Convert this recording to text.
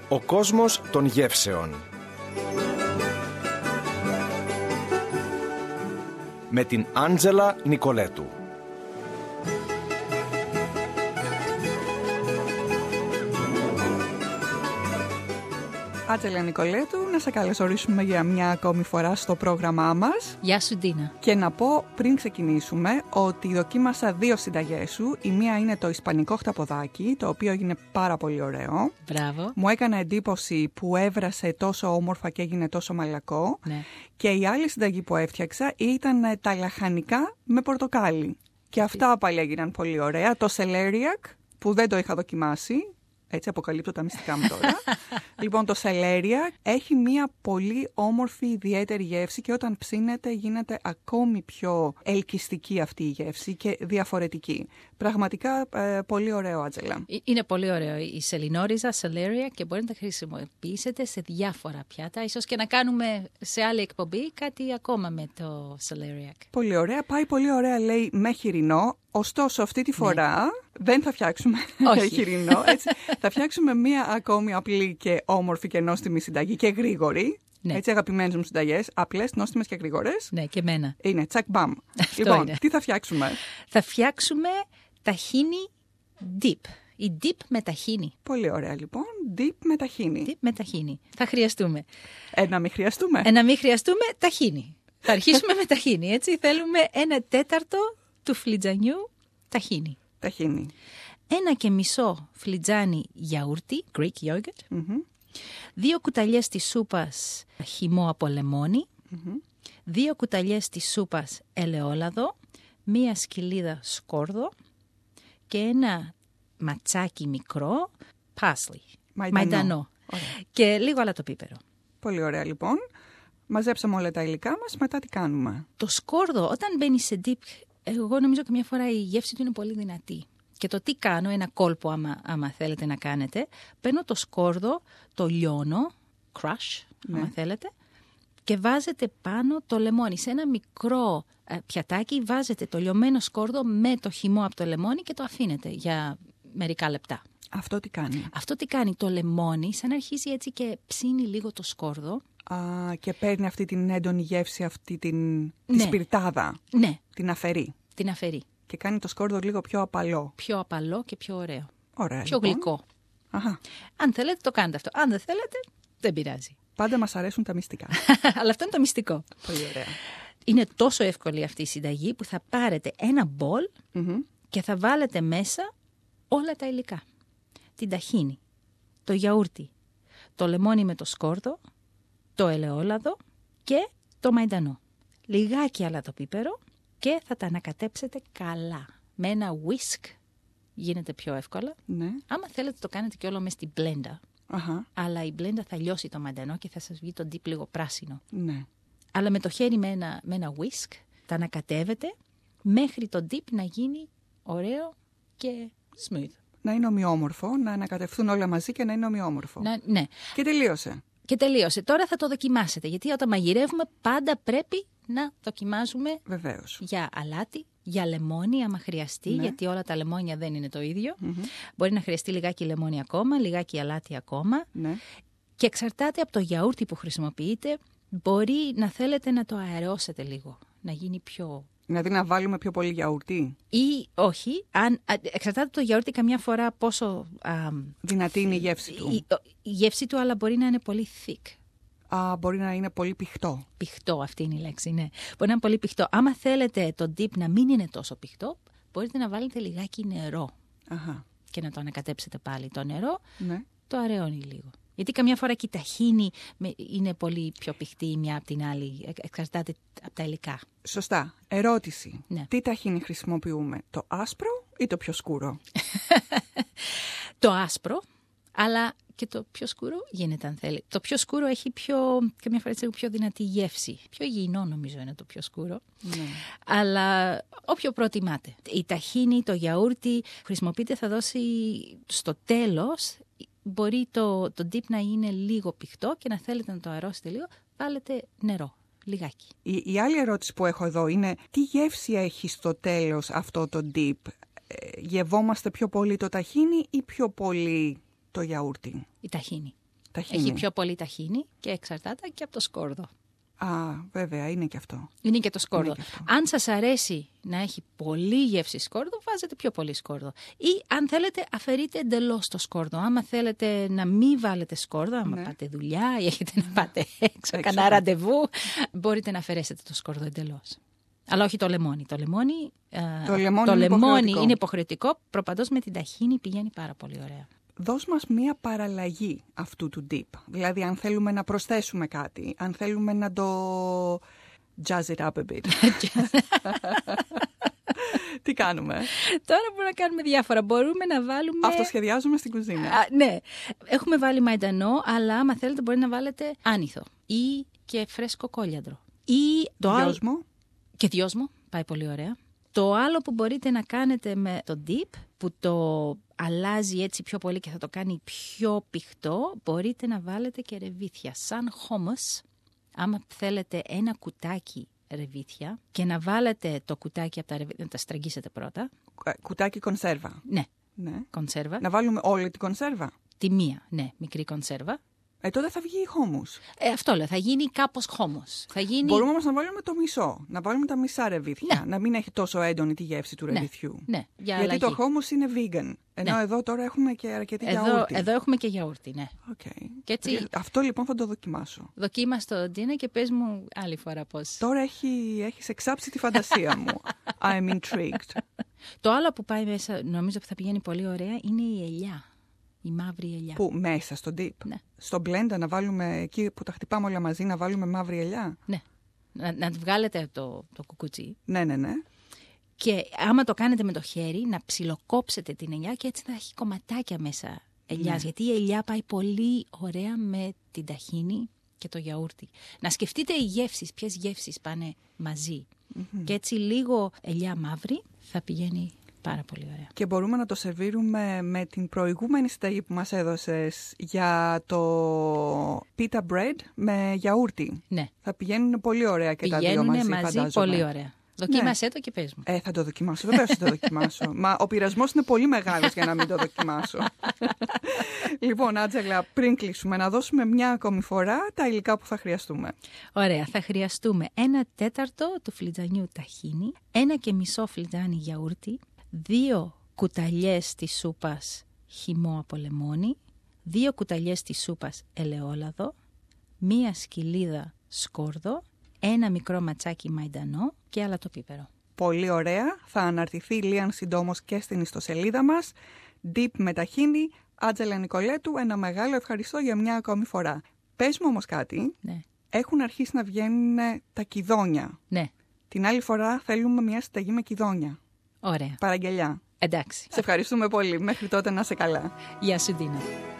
Ο κόσμος των γεύσεων. Με την Άντζελα Νικολέτου. Άντζελα Νικολέτου, να σε καλωσορίσουμε για μια ακόμη φορά στο πρόγραμμά μας. Γεια σου, Ντίνα. Και να πω πριν ξεκινήσουμε ότι δοκίμασα 2 συνταγές σου. Η μία είναι το ισπανικό χταποδάκι, το οποίο έγινε πάρα πολύ ωραίο. Μπράβο. Μου έκανε εντύπωση που έβρασε τόσο όμορφα και έγινε τόσο μαλακό. Ναι. Και η άλλη συνταγή που έφτιαξα ήταν τα λαχανικά με πορτοκάλι. Και αυτά πάλι έγιναν πολύ ωραία. Το σελέριακ, που δεν το είχα δοκιμάσει. Έτσι αποκαλύπτω τα μυστικά μου τώρα. Λοιπόν, το σελέρια έχει μια πολύ όμορφη ιδιαίτερη γεύση και όταν ψήνεται γίνεται ακόμη πιο ελκυστική αυτή η γεύση και διαφορετική. Πραγματικά πολύ ωραίο, Άντζελα. Είναι πολύ ωραίο η σελινόριζα, σελέρια, και μπορείτε να τα χρησιμοποιήσετε σε διάφορα πιάτα. Ίσως και να κάνουμε σε άλλη εκπομπή κάτι ακόμα με το σελέρια. Πολύ ωραία. Πάει πολύ ωραία, λέει, με χοιρινό. Ωστόσο, αυτή τη φορά δεν θα φτιάξουμε χοιρινό. Έτσι. Θα φτιάξουμε μία ακόμη απλή και όμορφη και νόστιμη συνταγή και γρήγορη. Ναι. Έτσι, αγαπημένες μου συνταγές, απλές, νόστιμες και γρήγορες. Ναι, και εμένα. Είναι τσακ μπαμ. Λοιπόν, τι θα φτιάξουμε? Θα φτιάξουμε ταχίνι dip. Η dip με ταχίνι. Πολύ ωραία, λοιπόν. Dip με ταχίνι. Dip με ταχίνι. Θα χρειαστούμε. Να μην χρειαστούμε. Να μην χρειαστούμε ταχίνι. Θα αρχίσουμε με ταχίνι, έτσι. Θέλουμε 1/4 του φλιτζανιού ταχίνι. Ταχίνι. 1,5 φλιτζάνι γιαούρτι, Greek yogurt. 2 κουταλιές της σούπας χυμό από λεμόνι. 2 κουταλιές της σούπας ελαιόλαδο. 1 σκυλίδα σκόρδο. Και ένα ματσάκι μικρό parsley. Μαϊντανό. Και λίγο αλατοπίπερο. Πολύ ωραία, λοιπόν. Μαζέψαμε όλα τα υλικά μας. Μετά τι κάνουμε? Το σκόρδο, όταν μπαίνει σε dip, εγώ νομίζω καμιά φορά η γεύση του είναι πολύ δυνατή. Και το τι κάνω, ένα κόλπο άμα θέλετε να κάνετε, παίρνω το σκόρδο, το λιώνω, crush, άμα θέλετε, και βάζετε πάνω το λεμόνι. Σε ένα μικρό πιατάκι βάζετε το λιωμένο σκόρδο με το χυμό από το λεμόνι και το αφήνετε για μερικά λεπτά. Αυτό τι κάνει? Αυτό τι κάνει? Το λεμόνι σαν αρχίζει έτσι και ψήνει λίγο το σκόρδο. Και παίρνει αυτή την έντονη γεύση, αυτή τη σπιρτάδα. Ναι. Την αφαιρεί. Την αφαιρεί. Και κάνει το σκόρδο λίγο πιο απαλό. Πιο απαλό και πιο ωραίο. Ωραία, πιο λοιπόν. γλυκό. Αχα. Αν θέλετε το κάνετε αυτό. Αν δεν θέλετε, δεν πειράζει. Πάντα μας αρέσουν τα μυστικά. Αλλά αυτό είναι το μυστικό. Πολύ ωραία. Είναι τόσο εύκολη αυτή η συνταγή που θα πάρετε ένα μπολ και θα βάλετε μέσα όλα τα υλικά. Την ταχίνι, το γιαούρτι, το λεμόνι με το σκόρδο, το ελαιόλαδο και το μαϊντανό. Λιγάκι αλατοπίπερο και θα τα ανακατέψετε καλά. Με ένα whisk γίνεται πιο εύκολα. Ναι. Άμα θέλετε το κάνετε και όλο μες στην μπλέντα. Αλλά η μπλέντα θα λιώσει το μαϊντανό και θα σας βγει το dip λίγο πράσινο. Ναι. Αλλά με το χέρι με ένα whisk τα ανακατεύετε μέχρι το dip να γίνει ωραίο και smooth. Να είναι ομοιόμορφο, να ανακατευθούν όλα μαζί και να είναι ομοιόμορφο. Ναι. Και τελείωσε. Και τελείωσε. Τώρα θα το δοκιμάσετε, γιατί όταν μαγειρεύουμε πάντα πρέπει να δοκιμάζουμε. Βεβαίως. Για αλάτι, για λεμόνι άμα χρειαστεί, γιατί όλα τα λεμόνια δεν είναι το ίδιο. Μπορεί να χρειαστεί λιγάκι λεμόνι ακόμα, λιγάκι αλάτι ακόμα. Ναι. Και εξαρτάται από το γιαούρτι που χρησιμοποιείτε, μπορεί να θέλετε να το αερώσετε λίγο, να γίνει πιο... Δηλαδή να βάλουμε πιο πολύ γιαούρτι. Ή όχι, εξαρτάται από το γιαούρτι καμιά φορά πόσο... δυνατή είναι η γεύση του. Η γεύση του, αλλά μπορεί να είναι πολύ thick. Μπορεί να είναι πολύ πηχτό. Πηχτό, αυτή είναι η λέξη, ναι. Μπορεί να είναι πολύ πηχτό. Άμα θέλετε το dip να μην είναι τόσο πηχτό, μπορείτε να βάλετε λιγάκι νερό. Και να το ανακατέψετε πάλι. Το νερό το αραιώνει λίγο. Γιατί καμιά φορά και η ταχίνι είναι πολύ πιο πηχτή η μια από την άλλη. Εξαρτάται από τα υλικά. Σωστά. Ερώτηση. Ναι. Τι ταχίνι χρησιμοποιούμε, το άσπρο ή το πιο σκούρο? Το άσπρο, αλλά και το πιο σκούρο γίνεται αν θέλει. Το πιο σκούρο έχει καμιά φορά πιο δυνατή γεύση. Πιο υγιεινό νομίζω είναι το πιο σκούρο. Ναι. Αλλά όποιο προτιμάτε. Η ταχίνι, το γιαούρτι χρησιμοποιείτε, θα δώσει στο τέλος... Μπορεί το dip να είναι λίγο πηχτό και να θέλετε να το αερώσετε λίγο, βάλετε νερό, λιγάκι. Η άλλη ερώτηση που έχω εδώ είναι τι γεύση έχει στο τέλος αυτό το dip? Γευόμαστε πιο πολύ το ταχίνι ή πιο πολύ το γιαούρτι? Η ταχίνι. ταχίνι. Έχει πιο πολύ ταχίνι και εξαρτάται και από το σκόρδο. Α, βέβαια, είναι και αυτό. Είναι και το σκόρδο. Και αυτό. Αν σας αρέσει να έχει πολύ γεύση σκόρδο, βάζετε πιο πολύ σκόρδο. Ή αν θέλετε, αφαιρείτε εντελώς το σκόρδο. Άμα θέλετε να μην βάλετε σκόρδο, άμα πάτε δουλειά ή έχετε να πάτε έξω, κανένα ραντεβού, μπορείτε να αφαιρέσετε το σκόρδο εντελώς. Αλλά όχι το λεμόνι. Το λεμόνι είναι υποχρεωτικό. Προπαντός με την ταχίνι πηγαίνει πάρα πολύ ωραία. Δώσ' μας μία παραλλαγή αυτού του dip. Δηλαδή, αν θέλουμε να προσθέσουμε κάτι, αν θέλουμε να το jazz it up a bit. Τι κάνουμε? Τώρα μπορούμε να κάνουμε διάφορα. Μπορούμε να βάλουμε... Αυτοσχεδιάζουμε στην κουζίνα. Ναι. Έχουμε βάλει μαϊντανό, αλλά άμα θέλετε μπορείτε να βάλετε άνηθο ή και φρέσκο κόλιαντρο. Ή το Δυόσμο. Και δυόσμο. Πάει πολύ ωραία. Το άλλο που μπορείτε να κάνετε με το dip, που το αλλάζει έτσι πιο πολύ και θα το κάνει πιο πηχτό, μπορείτε να βάλετε και ρεβίθια. Σαν hummus, άμα θέλετε ένα κουτάκι ρεβίθια και να βάλετε το κουτάκι από τα ρεβίθια, να τα στραγγίσετε πρώτα. Κουτάκι κονσέρβα. Ναι, Κονσέρβα. Να βάλουμε όλη την κονσέρβα. Τη μία, ναι, μικρή κονσέρβα. Τότε θα βγει χόμους. Αυτό λέω, θα γίνει κάπως χόμος. Μπορούμε όμως να βάλουμε το μισό, να βάλουμε τα μισά ρεβίθια, να μην έχει τόσο έντονη τη γεύση του ρεβιθιού. Ναι, γιατί το χόμος είναι vegan, ενώ εδώ τώρα έχουμε και αρκετή γιαούρτι. Εδώ έχουμε και γιαούρτι, ναι. Okay. Και έτσι, αυτό λοιπόν θα το δοκιμάσω. Δοκίμασε το, Ντίνα, και πες μου άλλη φορά πώς. Τώρα έχεις εξάψει τη φαντασία μου. I'm intrigued. Το άλλο που πάει μέσα, νομίζω που θα πηγαίνει πολύ ωραία, είναι η ελιά. Η μαύρη ελιά. Πού, μέσα στο dip? Ναι. Στο blender να βάλουμε, εκεί που τα χτυπάμε όλα μαζί, να βάλουμε μαύρη ελιά? Ναι. Να βγάλετε το κουκούτσι. Ναι. Και άμα το κάνετε με το χέρι, να ψιλοκόψετε την ελιά και έτσι θα έχει κομματάκια μέσα ελιάς. Ναι. Γιατί η ελιά πάει πολύ ωραία με την ταχίνι και το γιαούρτι. Να σκεφτείτε οι γεύσεις, ποιες γεύσεις πάνε μαζί. Mm-hmm. Και έτσι λίγο ελιά μαύρη θα πηγαίνει πάρα πολύ ωραία. Και μπορούμε να το σερβίρουμε με την προηγούμενη συνταγή που μας έδωσες για το pita bread με γιαούρτι. Ναι. Θα πηγαίνουν πολύ ωραία και τα δύο μαζί, φαντάζομαι. Πολύ ωραία. Δοκίμασέ το και πες μου. Θα το δοκιμάσω, βεβαίως θα το δοκιμάσω. Μα ο πειρασμός είναι πολύ μεγάλος για να μην το δοκιμάσω. Λοιπόν, Άντζελα, πριν κλείσουμε, να δώσουμε μια ακόμη φορά τα υλικά που θα χρειαστούμε. Ωραία, θα χρειαστούμε 1/4 του φλιτζανιού ταχίνι, 1,5 φλιτζάνι γιαούρτι, 2 κουταλιές της σούπας χυμό από λεμόνι, 2 κουταλιές της σούπας ελαιόλαδο, 1 σκυλίδα σκόρδο, 1 μικρό ματσάκι μαϊντανό και αλατοπίπερο. Πολύ ωραία. Θα αναρτηθεί λίαν συντόμως και στην ιστοσελίδα μας. Dip με ταχίνι. Άντζελα Νικολέτου, ένα μεγάλο ευχαριστώ για μια ακόμη φορά. Πες μου όμως κάτι. Ναι. Έχουν αρχίσει να βγαίνουν τα κιδόνια. Ναι. Την άλλη φορά θέλουμε μια συνταγή με κιδόνια. Ωραία. Παραγγελιά. Εντάξει. Σε ευχαριστούμε πολύ. Μέχρι τότε να είσαι καλά. Γεια σου, Ντίνα.